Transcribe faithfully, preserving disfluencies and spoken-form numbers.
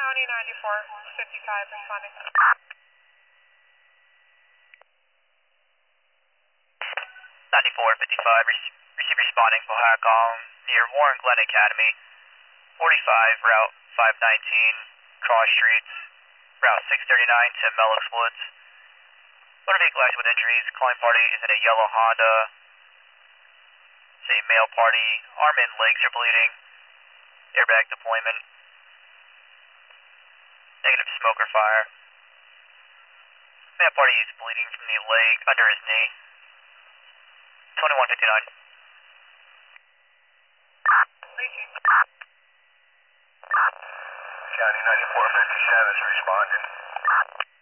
County ninety-four fifty-five responding. ninety-four fifty-five, re- receive responding, Bohacom, near Warren Glen Academy, forty-five, Route five nineteen, cross streets, Route six thirty-nine to Melix Woods. Motor vehicle accident with injuries, calling party is in a yellow Honda. It's a male party, arm and legs are bleeding, airbag deployment, negative smoke or fire. Male party is bleeding from the leg under his knee. twenty-one fifty-nine. County ninety-four fifty-seven is responding.